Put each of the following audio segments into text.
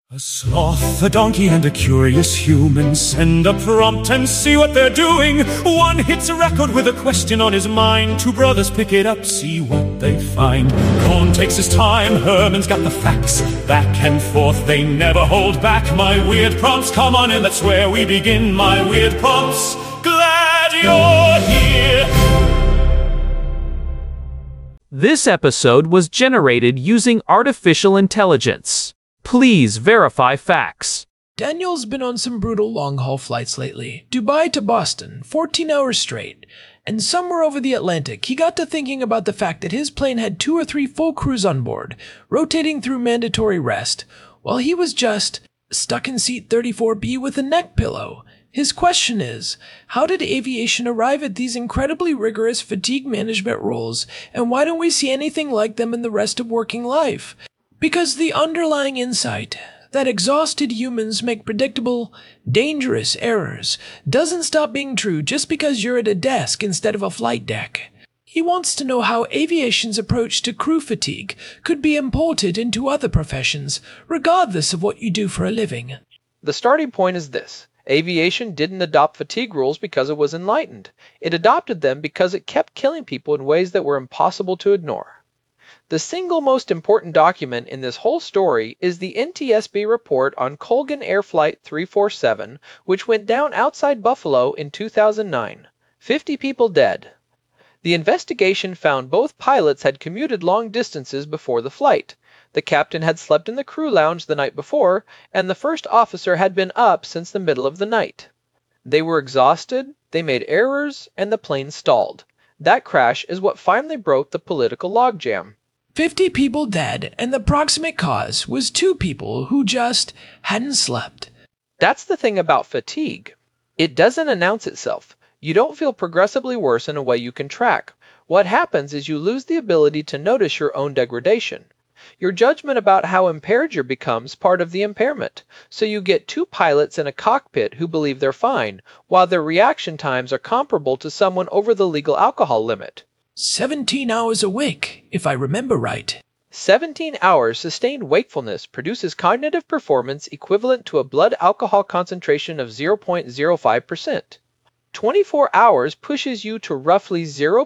A sloth, a donkey, and a curious human send a prompt and see what they're doing. One hits a record with a question on his mind. Two brothers pick it up, see what they find. Cohn takes his time, Herman's got the facts. Back and forth, they never hold back. My weird prompts, come on in, that's where we begin. My weird prompts, glad you're here. This episode was generated using artificial intelligence. Please verify facts. Daniel's been on some brutal long-haul flights lately. Dubai to Boston, 14 hours straight. And somewhere over the Atlantic, he got to thinking about the fact that his plane had 2 or 3 full crews on board, rotating through mandatory rest, while he was just stuck in seat 34B with a neck pillow. His question is, how did aviation arrive at these incredibly rigorous fatigue management rules, and why don't we see anything like them in the rest of working life? Because the underlying insight that exhausted humans make predictable, dangerous errors doesn't stop being true just because you're at a desk instead of a flight deck. He wants to know how aviation's approach to crew fatigue could be imported into other professions, regardless of what you do for a living. The starting point is this. Aviation didn't adopt fatigue rules because it was enlightened. It adopted them because it kept killing people in ways that were impossible to ignore. The single most important document in this whole story is the NTSB report on Colgan Air Flight 347, which went down outside Buffalo in 2009. 50 people dead. The investigation found both pilots had commuted long distances before the flight. The captain had slept in the crew lounge the night before, and the first officer had been up since the middle of the night. They were exhausted, they made errors, and the plane stalled. That crash is what finally broke the political logjam. 50 people dead, and the proximate cause was 2 people who just hadn't slept. That's the thing about fatigue. It doesn't announce itself. You don't feel progressively worse in a way you can track. What happens is you lose the ability to notice your own degradation. Your judgment about how impaired you becomes part of the impairment. So you get 2 pilots in a cockpit who believe they're fine, while their reaction times are comparable to someone over the legal alcohol limit. 17 hours awake, if I remember right. 17 hours sustained wakefulness produces cognitive performance equivalent to a blood alcohol concentration of 0.05%. 24 hours pushes you to roughly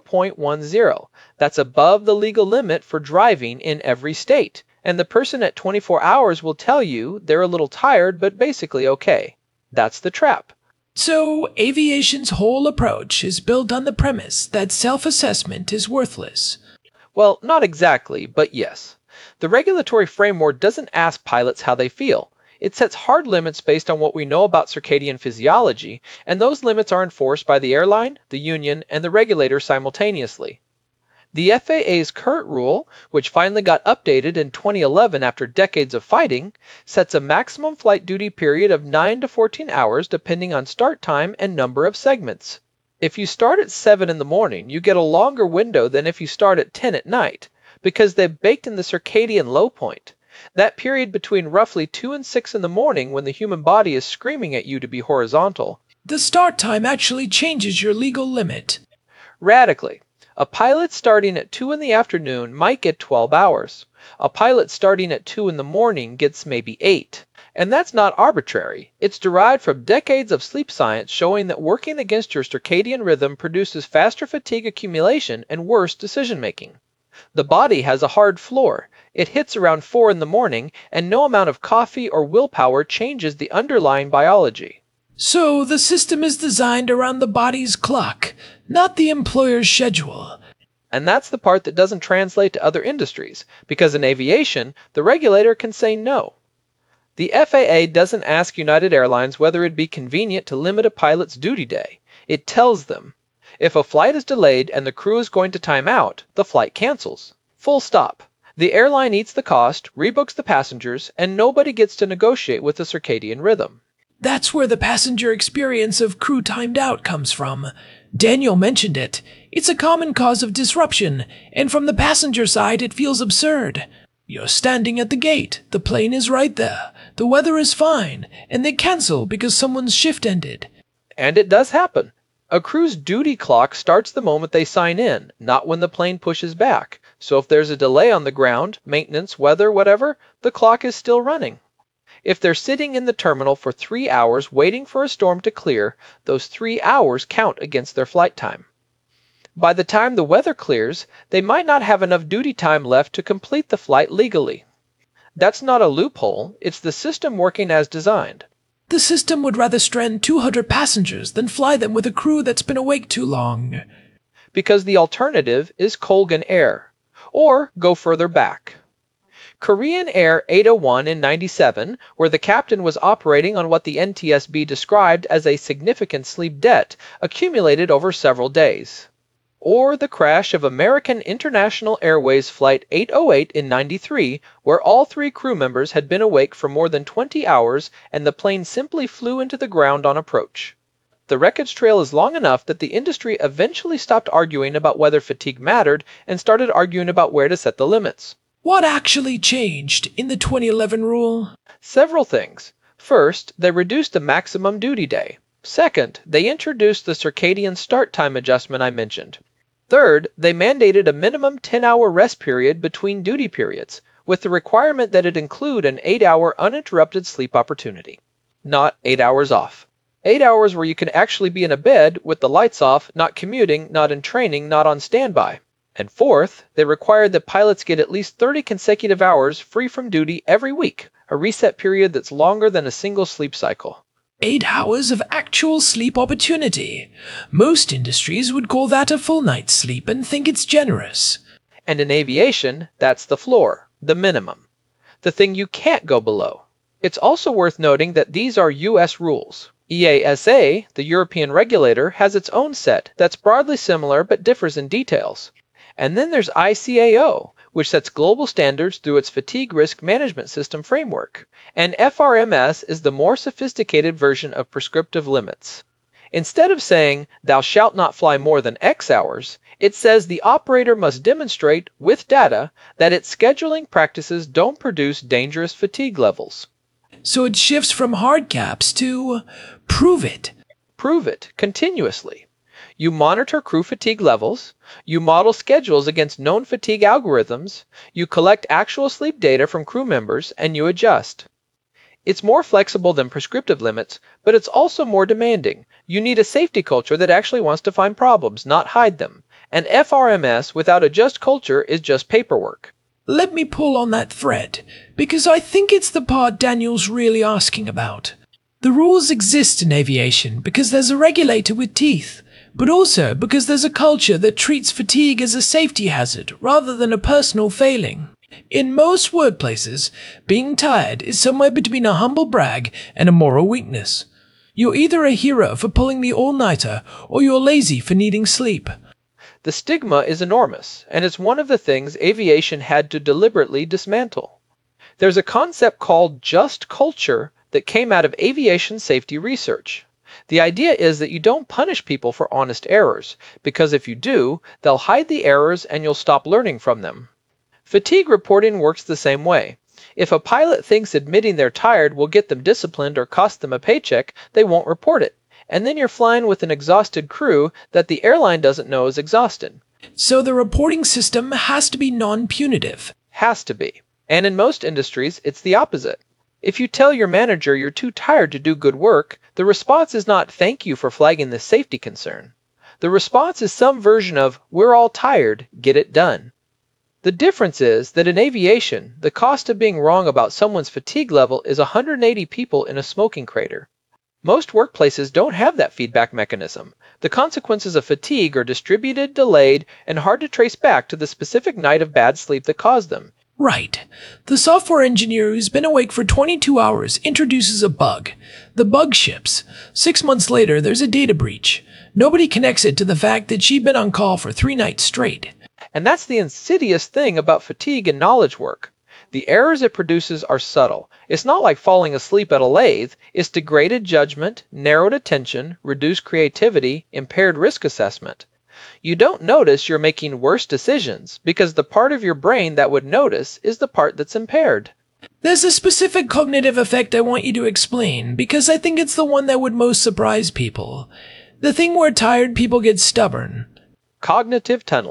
0.10. That's above the legal limit for driving in every state. And the person at 24 hours will tell you they're a little tired, but basically okay. That's the trap. So, aviation's whole approach is built on the premise that self-assessment is worthless. Well, not exactly, but yes. The regulatory framework doesn't ask pilots how they feel. It sets hard limits based on what we know about circadian physiology, and those limits are enforced by the airline, the union, and the regulator simultaneously. The FAA's current rule, which finally got updated in 2011 after decades of fighting, sets a maximum flight duty period of 9 to 14 hours depending on start time and number of segments. If you start at 7 in the morning, you get a longer window than if you start at 10 at night, because they've baked in the circadian low point. That period between roughly 2 and 6 in the morning when the human body is screaming at you to be horizontal. The start time actually changes your legal limit. Radically. A pilot starting at 2 in the afternoon might get 12 hours. A pilot starting at 2 in the morning gets maybe 8. And that's not arbitrary. It's derived from decades of sleep science showing that working against your circadian rhythm produces faster fatigue accumulation and worse decision-making. The body has a hard floor. It hits around 4 in the morning, and no amount of coffee or willpower changes the underlying biology. So the system is designed around the body's clock, not the employer's schedule. And that's the part that doesn't translate to other industries, because in aviation, the regulator can say no. The FAA doesn't ask United Airlines whether it'd be convenient to limit a pilot's duty day. It tells them. If a flight is delayed and the crew is going to time out, the flight cancels. Full stop. The airline eats the cost, rebooks the passengers, and nobody gets to negotiate with the circadian rhythm. That's where the passenger experience of crew timed out comes from. Daniel mentioned it. It's a common cause of disruption, and from the passenger side it feels absurd. You're standing at the gate, the plane is right there, the weather is fine, and they cancel because someone's shift ended. And it does happen. A crew's duty clock starts the moment they sign in, not when the plane pushes back. So if there's a delay on the ground, maintenance, weather, whatever, the clock is still running. If they're sitting in the terminal for 3 hours waiting for a storm to clear, those 3 hours count against their flight time. By the time the weather clears, they might not have enough duty time left to complete the flight legally. That's not a loophole, it's the system working as designed. The system would rather strand 200 passengers than fly them with a crew that's been awake too long. Because the alternative is Colgan Air. Or go further back. Korean Air 801 in 97, where the captain was operating on what the NTSB described as a significant sleep debt, accumulated over several days. Or the crash of American International Airways Flight 808 in 93, where all 3 crew members had been awake for more than 20 hours and the plane simply flew into the ground on approach. The wreckage trail is long enough that the industry eventually stopped arguing about whether fatigue mattered and started arguing about where to set the limits. What actually changed in the 2011 rule? Several things. First, they reduced the maximum duty day. Second, they introduced the circadian start time adjustment I mentioned. Third, they mandated a minimum 10-hour rest period between duty periods, with the requirement that it include an 8-hour uninterrupted sleep opportunity. Not 8 hours off. 8 hours where you can actually be in a bed with the lights off, not commuting, not in training, not on standby. And fourth, they required that pilots get at least 30 consecutive hours free from duty every week, a reset period that's longer than a single sleep cycle. 8 hours of actual sleep opportunity. Most industries would call that a full night's sleep and think it's generous. And in aviation, that's the floor, the minimum, the thing you can't go below. It's also worth noting that these are U.S. rules. EASA, the European regulator, has its own set that's broadly similar but differs in details. And then there's ICAO, which sets global standards through its Fatigue Risk Management System framework. And FRMS is the more sophisticated version of prescriptive limits. Instead of saying, "Thou shalt not fly more than X hours," it says the operator must demonstrate, with data, that its scheduling practices don't produce dangerous fatigue levels. So it shifts from hard caps to prove it. Prove it, continuously. You monitor crew fatigue levels, you model schedules against known fatigue algorithms, you collect actual sleep data from crew members, and you adjust. It's more flexible than prescriptive limits, but it's also more demanding. You need a safety culture that actually wants to find problems, not hide them. And FRMS without a just culture is just paperwork. Let me pull on that thread, because I think it's the part Daniel's really asking about. The rules exist in aviation because there's a regulator with teeth, but also because there's a culture that treats fatigue as a safety hazard rather than a personal failing. In most workplaces, being tired is somewhere between a humble brag and a moral weakness. You're either a hero for pulling the all-nighter, or you're lazy for needing sleep. The stigma is enormous, and it's one of the things aviation had to deliberately dismantle. There's a concept called just culture that came out of aviation safety research. The idea is that you don't punish people for honest errors, because if you do, they'll hide the errors and you'll stop learning from them. Fatigue reporting works the same way. If a pilot thinks admitting they're tired will get them disciplined or cost them a paycheck, they won't report it. And then you're flying with an exhausted crew that the airline doesn't know is exhausted. So the reporting system has to be non-punitive. Has to be. And in most industries, it's the opposite. If you tell your manager you're too tired to do good work, the response is not "thank you for flagging this safety concern." The response is some version of "we're all tired, get it done." The difference is that in aviation, the cost of being wrong about someone's fatigue level is 180 people in a smoking crater. Most workplaces don't have that feedback mechanism. The consequences of fatigue are distributed, delayed, and hard to trace back to the specific night of bad sleep that caused them. Right. The software engineer who's been awake for 22 hours introduces a bug. The bug ships. 6 months later, there's a data breach. Nobody connects it to the fact that she'd been on call for 3 nights straight. And that's the insidious thing about fatigue and knowledge work. The errors it produces are subtle. It's not like falling asleep at a lathe. It's degraded judgment, narrowed attention, reduced creativity, impaired risk assessment. You don't notice you're making worse decisions because the part of your brain that would notice is the part that's impaired. There's a specific cognitive effect I want you to explain because I think it's the one that would most surprise people. The thing where tired people get stubborn. Cognitive tunneling.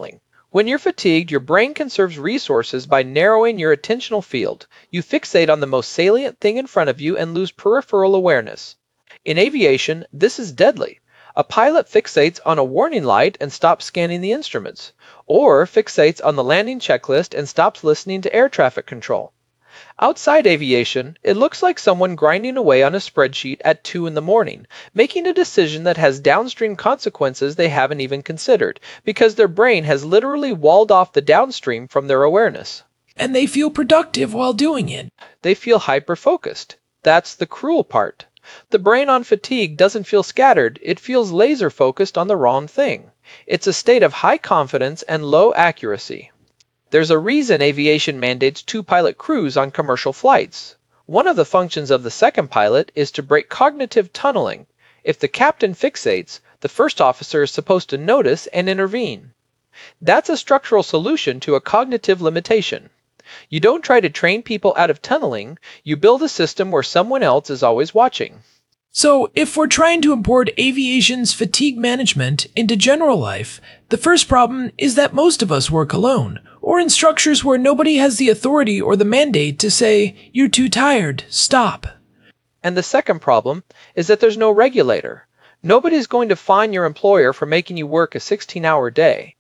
When you're fatigued, your brain conserves resources by narrowing your attentional field. You fixate on the most salient thing in front of you and lose peripheral awareness. In aviation, this is deadly. A pilot fixates on a warning light and stops scanning the instruments, or fixates on the landing checklist and stops listening to air traffic control. Outside aviation, it looks like someone grinding away on a spreadsheet at 2 in the morning, making a decision that has downstream consequences they haven't even considered, because their brain has literally walled off the downstream from their awareness. And they feel productive while doing it. They feel hyper-focused. That's the cruel part. The brain on fatigue doesn't feel scattered, it feels laser-focused on the wrong thing. It's a state of high confidence and low accuracy. There's a reason aviation mandates 2 pilot crews on commercial flights. One of the functions of the second pilot is to break cognitive tunneling. If the captain fixates, the first officer is supposed to notice and intervene. That's a structural solution to a cognitive limitation. You don't try to train people out of tunneling, you build a system where someone else is always watching. So, if we're trying to import aviation's fatigue management into general life, the first problem is that most of us work alone, or in structures where nobody has the authority or the mandate to say, "You're too tired, stop." And the second problem is that there's no regulator. Nobody's going to fine your employer for making you work a 16-hour day.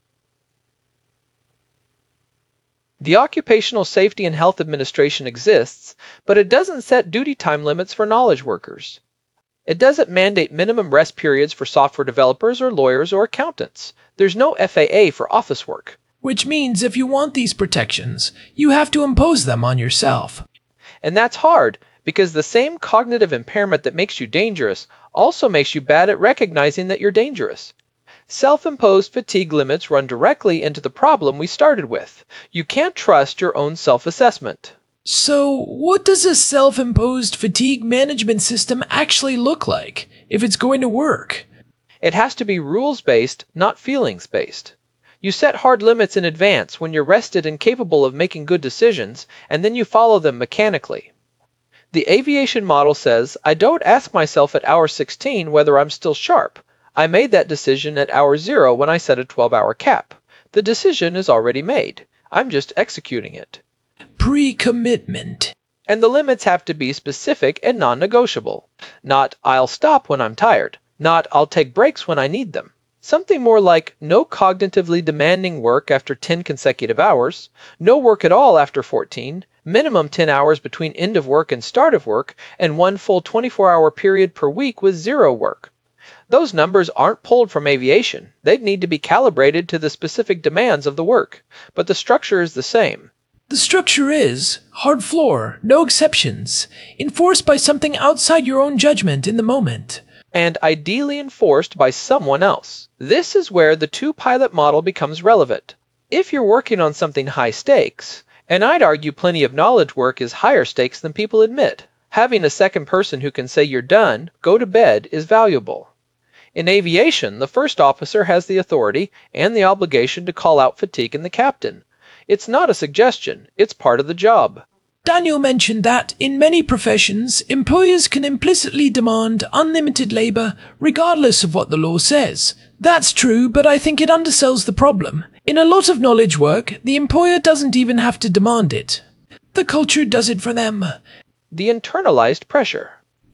The Occupational Safety and Health Administration exists, but it doesn't set duty time limits for knowledge workers. It doesn't mandate minimum rest periods for software developers or lawyers or accountants. There's no FAA for office work. Which means if you want these protections, you have to impose them on yourself. And that's hard, because the same cognitive impairment that makes you dangerous also makes you bad at recognizing that you're dangerous. Self-imposed fatigue limits run directly into the problem we started with. You can't trust your own self-assessment. So, what does a self-imposed fatigue management system actually look like, if it's going to work? It has to be rules-based, not feelings-based. You set hard limits in advance when you're rested and capable of making good decisions, and then you follow them mechanically. The aviation model says, I don't ask myself at hour 16 whether I'm still sharp. I made that decision at hour 0 when I set a 12-hour cap. The decision is already made. I'm just executing it. Pre-commitment. And the limits have to be specific and non-negotiable. Not, I'll stop when I'm tired. Not, I'll take breaks when I need them. Something more like no cognitively demanding work after 10 consecutive hours, no work at all after 14, minimum 10 hours between end of work and start of work, and 1 full 24-hour period per week with 0 work. Those numbers aren't pulled from aviation. They'd need to be calibrated to the specific demands of the work, but the structure is the same. The structure is hard floor, no exceptions, enforced by something outside your own judgment in the moment. And ideally enforced by someone else. This is where the 2-pilot model becomes relevant. If you're working on something high stakes, and I'd argue plenty of knowledge work is higher stakes than people admit, having a second person who can say you're done, go to bed is valuable. In aviation, the first officer has the authority and the obligation to call out fatigue in the captain. It's not a suggestion, it's part of the job. Daniel mentioned that, in many professions, employers can implicitly demand unlimited labor regardless of what the law says. That's true, but I think it undersells the problem. In a lot of knowledge work, the employer doesn't even have to demand it. The culture does it for them. The internalized pressure.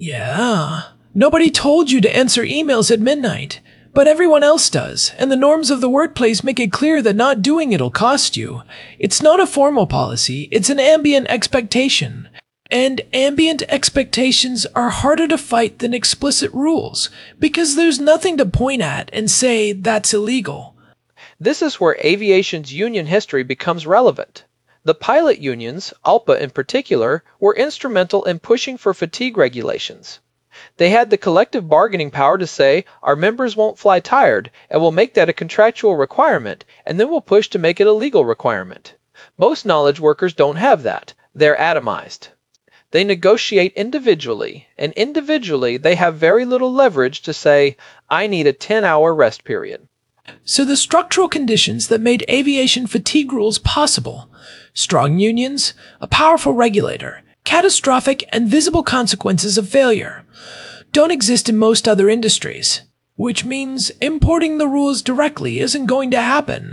Yeah. Nobody told you to answer emails at midnight, but everyone else does, and the norms of the workplace make it clear that not doing it'll cost you. It's not a formal policy, it's an ambient expectation. And ambient expectations are harder to fight than explicit rules, because there's nothing to point at and say that's illegal. This is where aviation's union history becomes relevant. The pilot unions, ALPA in particular, were instrumental in pushing for fatigue regulations. They had the collective bargaining power to say, our members won't fly tired, and we'll make that a contractual requirement, and then we'll push to make it a legal requirement. Most knowledge workers don't have that. They're atomized. They negotiate individually, and individually they have very little leverage to say, I need a 10-hour rest period. So the structural conditions that made aviation fatigue rules possible, strong unions, a powerful regulator, catastrophic and visible consequences of failure, don't exist in most other industries, which means importing the rules directly isn't going to happen.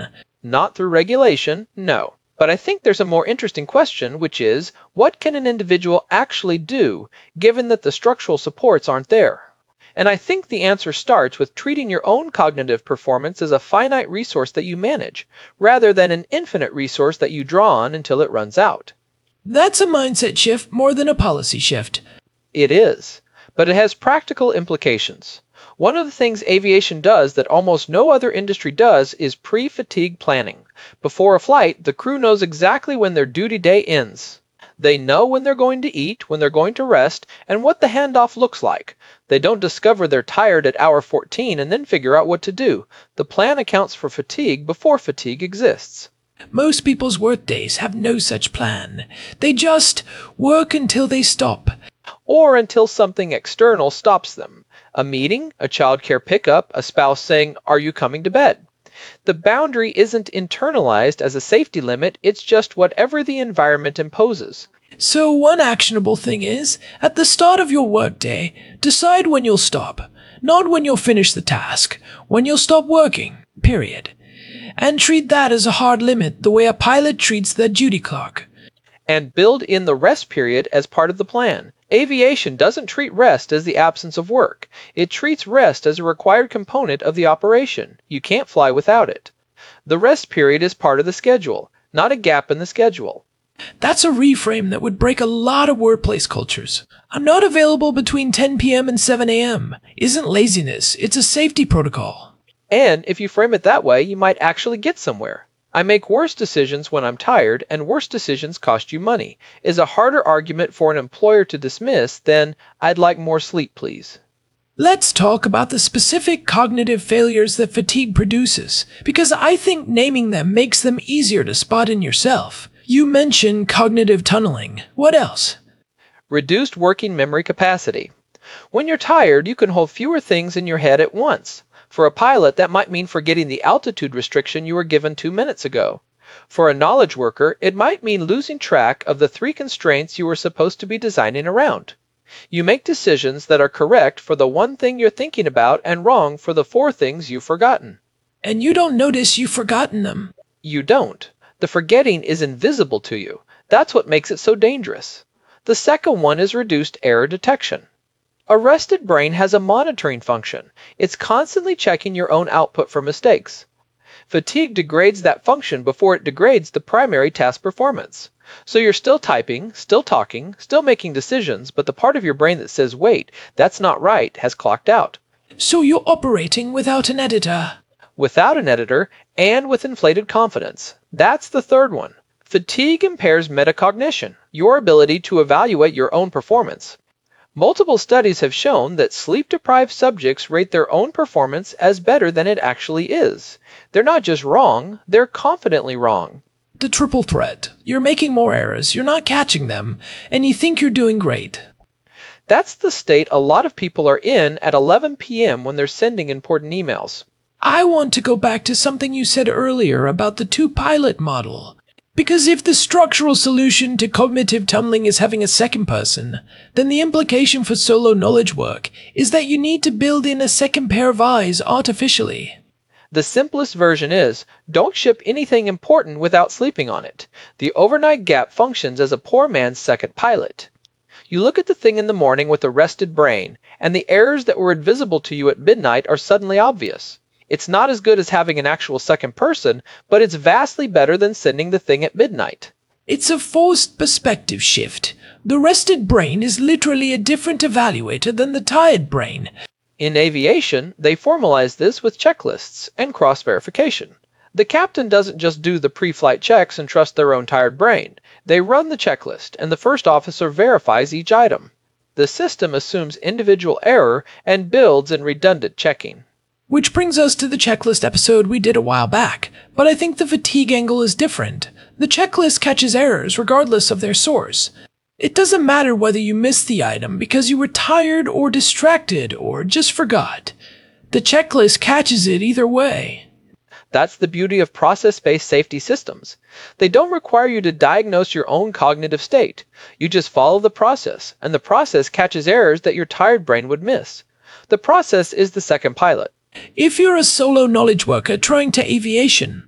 Not through regulation, no. But I think there's a more interesting question, which is, what can an individual actually do, given that the structural supports aren't there? And I think the answer starts with treating your own cognitive performance as a finite resource that you manage, rather than an infinite resource that you draw on until it runs out. That's a mindset shift more than a policy shift. It is, but it has practical implications. One of the things aviation does that almost no other industry does is pre-fatigue planning. Before a flight, the crew knows exactly when their duty day ends. They know when they're going to eat, when they're going to rest, and what the handoff looks like. They don't discover they're tired at hour 14 and then figure out what to do. The plan accounts for fatigue before fatigue exists. Most people's workdays have no such plan. They just work until they stop. Or until something external stops them. A meeting, a childcare pickup, a spouse saying, "Are you coming to bed?" The boundary isn't internalized as a safety limit, it's just whatever the environment imposes. So one actionable thing is, at the start of your workday, decide when you'll stop. Not when you'll finish the task, when you'll stop working, period. And treat that as a hard limit the way a pilot treats their duty clock. And build in the rest period as part of the plan. Aviation doesn't treat rest as the absence of work. It treats rest as a required component of the operation. You can't fly without it. The rest period is part of the schedule, not a gap in the schedule. That's a reframe that would break a lot of workplace cultures. I'm not available between 10 p.m. and 7 a.m. Isn't laziness, it's a safety protocol. And if you frame it that way, you might actually get somewhere. I make worse decisions when I'm tired, and worse decisions cost you money, is a harder argument for an employer to dismiss than, "I'd like more sleep, please." Let's talk about the specific cognitive failures that fatigue produces, because I think naming them makes them easier to spot in yourself. You mentioned cognitive tunneling. What else? Reduced working memory capacity. When you're tired, you can hold fewer things in your head at once. For a pilot, that might mean forgetting the altitude restriction you were given 2 minutes ago. For a knowledge worker, it might mean losing track of the 3 constraints you were supposed to be designing around. You make decisions that are correct for the 1 thing you're thinking about and wrong for the 4 things you've forgotten. And you don't notice you've forgotten them. You don't. The forgetting is invisible to you. That's what makes it so dangerous. The second one is reduced error detection. A rested brain has a monitoring function. It's constantly checking your own output for mistakes. Fatigue degrades that function before it degrades the primary task performance. So you're still typing, still talking, still making decisions, but the part of your brain that says, "Wait, that's not right," has clocked out. So you're operating without an editor. Without an editor, and with inflated confidence. That's the third one. Fatigue impairs metacognition, your ability to evaluate your own performance. Multiple studies have shown that sleep-deprived subjects rate their own performance as better than it actually is. They're not just wrong, they're confidently wrong. The triple threat. You're making more errors, you're not catching them, and you think you're doing great. That's the state a lot of people are in at 11 p.m. when they're sending important emails. I want to go back to something you said earlier about the 2-pilot model. Because if the structural solution to cognitive tunneling is having a second person, then the implication for solo knowledge work is that you need to build in a second pair of eyes artificially. The simplest version is, don't ship anything important without sleeping on it. The overnight gap functions as a poor man's second pilot. You look at the thing in the morning with a rested brain, and the errors that were invisible to you at midnight are suddenly obvious. It's not as good as having an actual second person, but it's vastly better than sending the thing at midnight. It's a forced perspective shift. The rested brain is literally a different evaluator than the tired brain. In aviation, they formalize this with checklists and cross-verification. The captain doesn't just do the pre-flight checks and trust their own tired brain. They run the checklist, and the first officer verifies each item. The system assumes individual error and builds in redundant checking. Which brings us to the checklist episode we did a while back, but I think the fatigue angle is different. The checklist catches errors regardless of their source. It doesn't matter whether you missed the item because you were tired or distracted or just forgot. The checklist catches it either way. That's the beauty of process-based safety systems. They don't require you to diagnose your own cognitive state. You just follow the process, and the process catches errors that your tired brain would miss. The process is the second pilot. If you're a solo knowledge worker trying to aviation,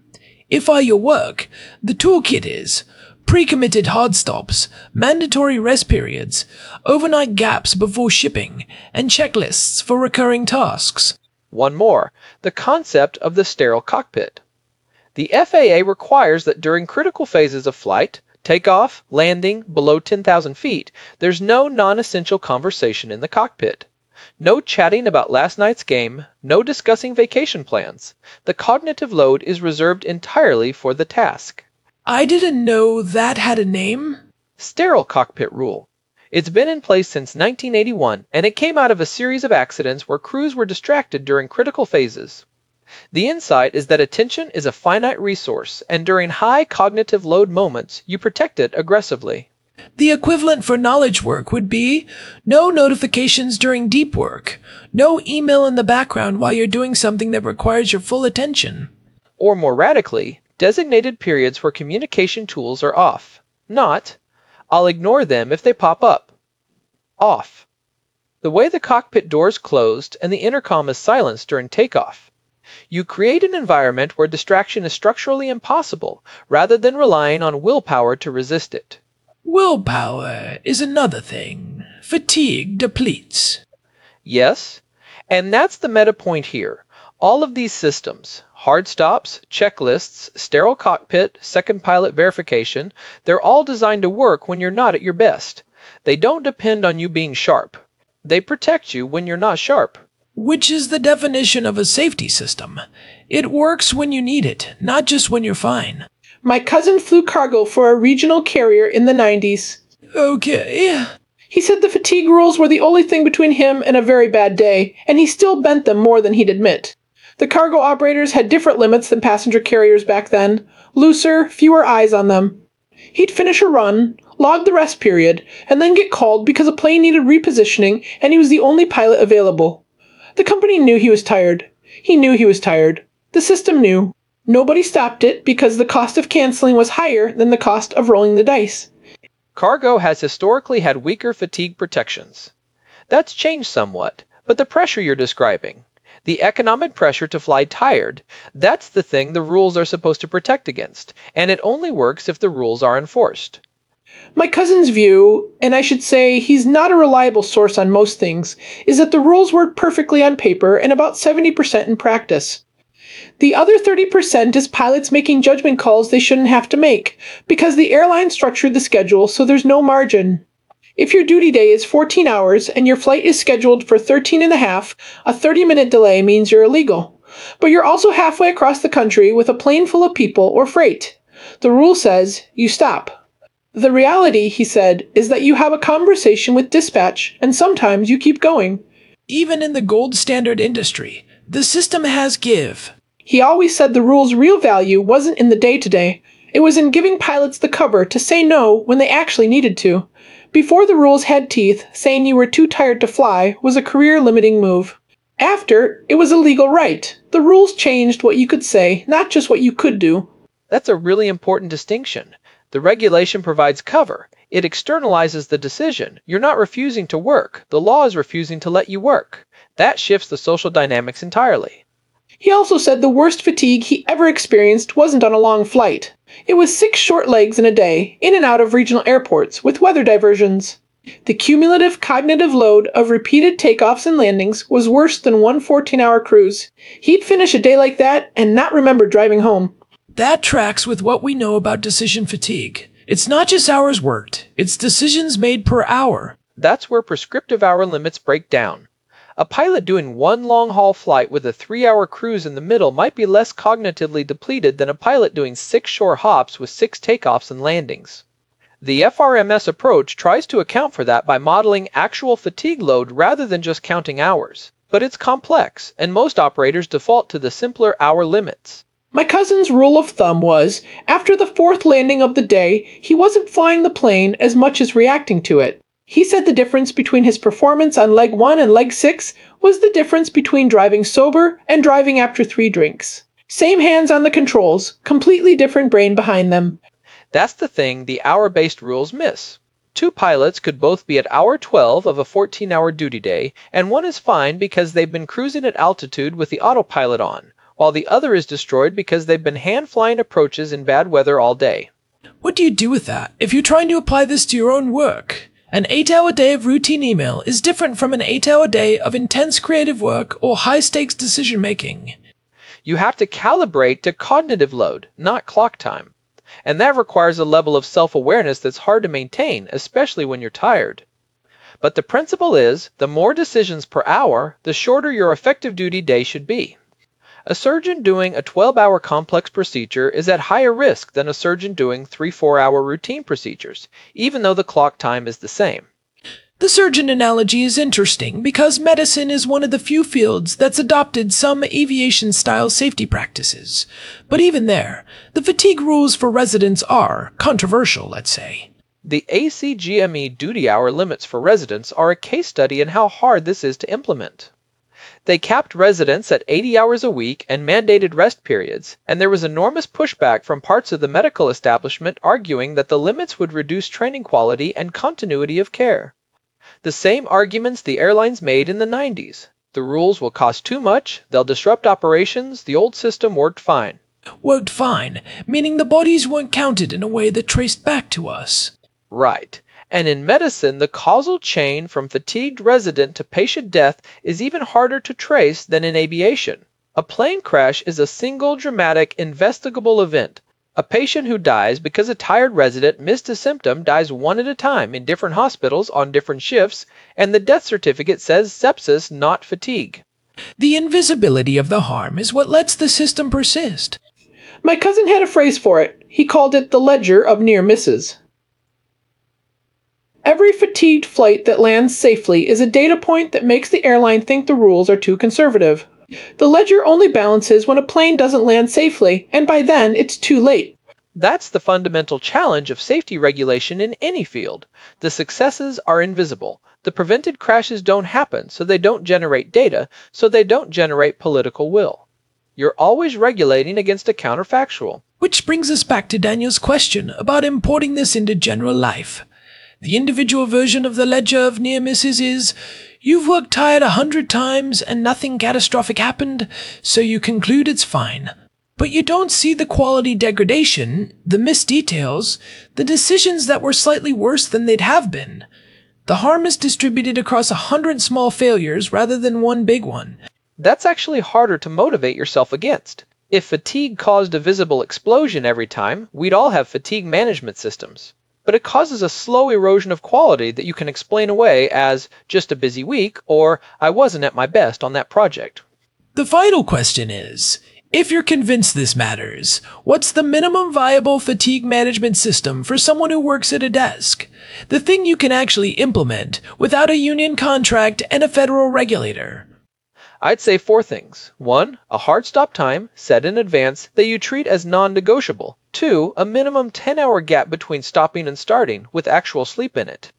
If are your work, the toolkit is pre-committed hard stops, mandatory rest periods, overnight gaps before shipping, and checklists for recurring tasks. One more, the concept of the sterile cockpit. The FAA requires that during critical phases of flight, takeoff, landing, below 10,000 feet, there's no non-essential conversation in the cockpit. No chatting about last night's game, no discussing vacation plans. The cognitive load is reserved entirely for the task. I didn't know that had a name. Sterile cockpit rule. It's been in place since 1981, and it came out of a series of accidents where crews were distracted during critical phases. The insight is that attention is a finite resource, and during high cognitive load moments, you protect it aggressively. The equivalent for knowledge work would be no notifications during deep work, no email in the background while you're doing something that requires your full attention. Or more radically, designated periods where communication tools are off. Not, I'll ignore them if they pop up. Off. The way the cockpit doors closed and the intercom is silenced during takeoff. You create an environment where distraction is structurally impossible, rather than relying on willpower to resist it. Willpower is another thing. Fatigue depletes. Yes, and that's the meta point here. All of these systems, hard stops, checklists, sterile cockpit, second pilot verification, they're all designed to work when you're not at your best. They don't depend on you being sharp. They protect you when you're not sharp. Which is the definition of a safety system. It works when you need it, not just when you're fine. My cousin flew cargo for a regional carrier in the 90s. Okay. He said the fatigue rules were the only thing between him and a very bad day, and he still bent them more than he'd admit. The cargo operators had different limits than passenger carriers back then, looser, fewer eyes on them. He'd finish a run, log the rest period, and then get called because a plane needed repositioning and he was the only pilot available. The company knew he was tired. He knew he was tired. The system knew. Nobody stopped it because the cost of canceling was higher than the cost of rolling the dice. Cargo has historically had weaker fatigue protections. That's changed somewhat, but the pressure you're describing, the economic pressure to fly tired, that's the thing the rules are supposed to protect against, and it only works if the rules are enforced. My cousin's view, and I should say he's not a reliable source on most things, is that the rules work perfectly on paper and about 70% in practice. The other 30% is pilots making judgment calls they shouldn't have to make, because the airline structured the schedule so there's no margin. If your duty day is 14 hours and your flight is scheduled for 13 and a half, a 30-minute delay means you're illegal. But you're also halfway across the country with a plane full of people or freight. The rule says you stop. The reality, he said, is that you have a conversation with dispatch and sometimes you keep going. Even in the gold standard industry, the system has give. He always said the rule's real value wasn't in the day-to-day. It was in giving pilots the cover to say no when they actually needed to. Before the rules had teeth, saying you were too tired to fly was a career-limiting move. After, it was a legal right. The rules changed what you could say, not just what you could do. That's a really important distinction. The regulation provides cover. It externalizes the decision. You're not refusing to work. The law is refusing to let you work. That shifts the social dynamics entirely. He also said the worst fatigue he ever experienced wasn't on a long flight. It was 6 short legs in a day, in and out of regional airports, with weather diversions. The cumulative cognitive load of repeated takeoffs and landings was worse than one 14-hour cruise. He'd finish a day like that and not remember driving home. That tracks with what we know about decision fatigue. It's not just hours worked, it's decisions made per hour. That's where prescriptive hour limits break down. A pilot doing one long-haul flight with a 3-hour cruise in the middle might be less cognitively depleted than a pilot doing 6 shore hops with 6 takeoffs and landings. The FRMS approach tries to account for that by modeling actual fatigue load rather than just counting hours. But it's complex, and most operators default to the simpler hour limits. My cousin's rule of thumb was, after the 4th landing of the day, he wasn't flying the plane as much as reacting to it. He said the difference between his performance on leg 1 and leg 6 was the difference between driving sober and driving after 3 drinks. Same hands on the controls, completely different brain behind them. That's the thing the hour-based rules miss. 2 pilots could both be at hour 12 of a 14-hour duty day, and one is fine because they've been cruising at altitude with the autopilot on, while the other is destroyed because they've been hand-flying approaches in bad weather all day. What do you do with that if you're trying to apply this to your own work? An 8-hour day of routine email is different from an 8-hour day of intense creative work or high-stakes decision-making. You have to calibrate to cognitive load, not clock time. And that requires a level of self-awareness that's hard to maintain, especially when you're tired. But the principle is, the more decisions per hour, the shorter your effective duty day should be. A surgeon doing a 12-hour complex procedure is at higher risk than a surgeon doing 3-4-hour routine procedures, even though the clock time is the same. The surgeon analogy is interesting because medicine is one of the few fields that's adopted some aviation-style safety practices. But even there, the fatigue rules for residents are controversial, let's say. The ACGME duty hour limits for residents are a case study in how hard this is to implement. They capped residents at 80 hours a week and mandated rest periods, and there was enormous pushback from parts of the medical establishment arguing that the limits would reduce training quality and continuity of care. The same arguments the airlines made in the 90s. The rules will cost too much, they'll disrupt operations, the old system worked fine. Worked fine, meaning the bodies weren't counted in a way that traced back to us. Right. And in medicine, the causal chain from fatigued resident to patient death is even harder to trace than in aviation. A plane crash is a single dramatic, investigable event. A patient who dies because a tired resident missed a symptom dies one at a time in different hospitals on different shifts, and the death certificate says sepsis, not fatigue. The invisibility of the harm is what lets the system persist. My cousin had a phrase for it. He called it the ledger of near misses. Every fatigued flight that lands safely is a data point that makes the airline think the rules are too conservative. The ledger only balances when a plane doesn't land safely, and by then it's too late. That's the fundamental challenge of safety regulation in any field. The successes are invisible. The prevented crashes don't happen, so they don't generate data, so they don't generate political will. You're always regulating against a counterfactual. Which brings us back to Daniel's question about importing this into general life. The individual version of the ledger of near misses is, you've worked tired 100 times and nothing catastrophic happened, so you conclude it's fine. But you don't see the quality degradation, the missed details, the decisions that were slightly worse than they'd have been. The harm is distributed across 100 small failures rather than one big one. That's actually harder to motivate yourself against. If fatigue caused a visible explosion every time, we'd all have fatigue management systems. But it causes a slow erosion of quality that you can explain away as just a busy week or I wasn't at my best on that project. The final question is, if you're convinced this matters, what's the minimum viable fatigue management system for someone who works at a desk? The thing you can actually implement without a union contract and a federal regulator. I'd say 4 things. 1, a hard stop time, set in advance, that you treat as non-negotiable. 2, a minimum 10-hour gap between stopping and starting, with actual sleep in it.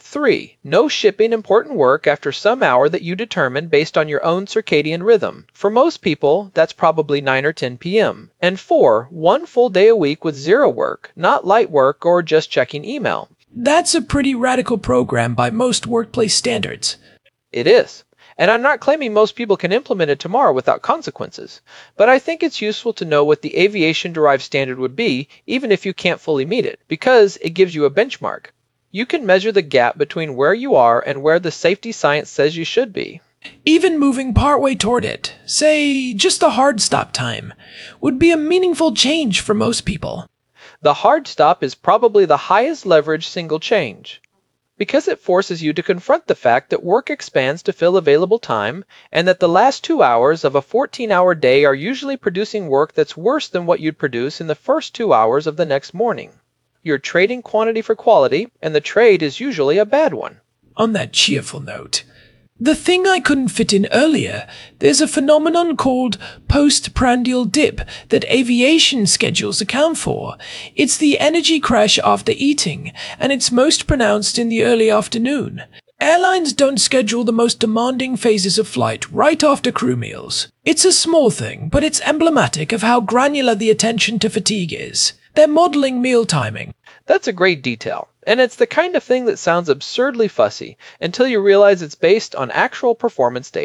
3, no shipping important work after some hour that you determine based on your own circadian rhythm. For most people, that's probably 9 or 10 p.m. And 4, 1 full day a week with zero work, not light work or just checking email. That's a pretty radical program by most workplace standards. It is. And I'm not claiming most people can implement it tomorrow without consequences, but I think it's useful to know what the aviation-derived standard would be, even if you can't fully meet it, because it gives you a benchmark. You can measure the gap between where you are and where the safety science says you should be. Even moving partway toward it, say just a hard stop time, would be a meaningful change for most people. The hard stop is probably the highest leverage single change, because it forces you to confront the fact that work expands to fill available time, and that the last 2 hours of a 14-hour day are usually producing work that's worse than what you'd produce in the first 2 hours of the next morning. You're trading quantity for quality, and the trade is usually a bad one. On that cheerful note, the thing I couldn't fit in earlier, there's a phenomenon called postprandial dip that aviation schedules account for. It's the energy crash after eating, and it's most pronounced in the early afternoon. Airlines don't schedule the most demanding phases of flight right after crew meals. It's a small thing, but it's emblematic of how granular the attention to fatigue is. They're modeling meal timing. That's a great detail, and it's the kind of thing that sounds absurdly fussy until you realize it's based on actual performance data.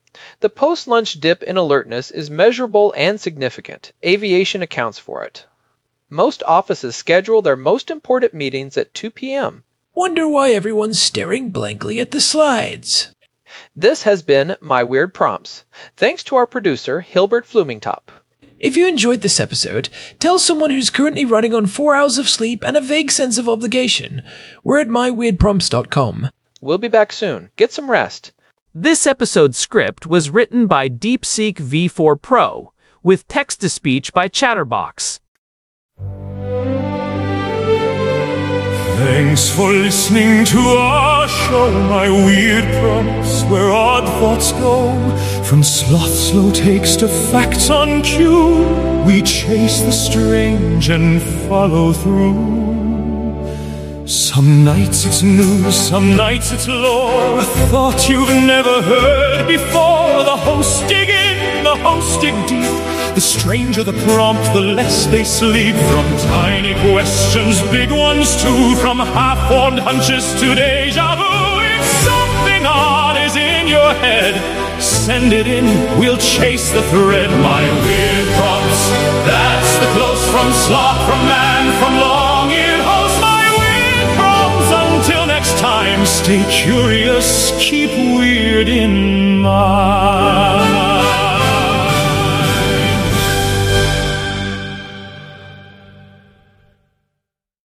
The post-lunch dip in alertness is measurable and significant. Aviation accounts for it. Most offices schedule their most important meetings at 2 p.m. Wonder why everyone's staring blankly at the slides. This has been My Weird Prompts. Thanks to our producer, Hilbert Flumingtop. If you enjoyed this episode, tell someone who's currently running on 4 hours of sleep and a vague sense of obligation. We're at myweirdprompts.com. We'll be back soon. Get some rest. This episode's script was written by DeepSeek V4 Pro, with text-to-speech by Chatterbox. Thanks for listening to our show, My Weird Prompts, where odd thoughts go. From sloth slow takes to facts on cue, we chase the strange and follow through. Some nights it's news, some nights it's lore, a thought you've never heard before. The hosts dig in, the hosts dig deep. The stranger the prompt, the less they sleep. From tiny questions, big ones too. From half-formed hunches to deja vu. If something odd is in your head, send it in, we'll chase the thread. My Weird Prompts, that's the close from sloth, from man, from long-eared host. My Weird Prompts, until next time, stay curious, keep weird in mind.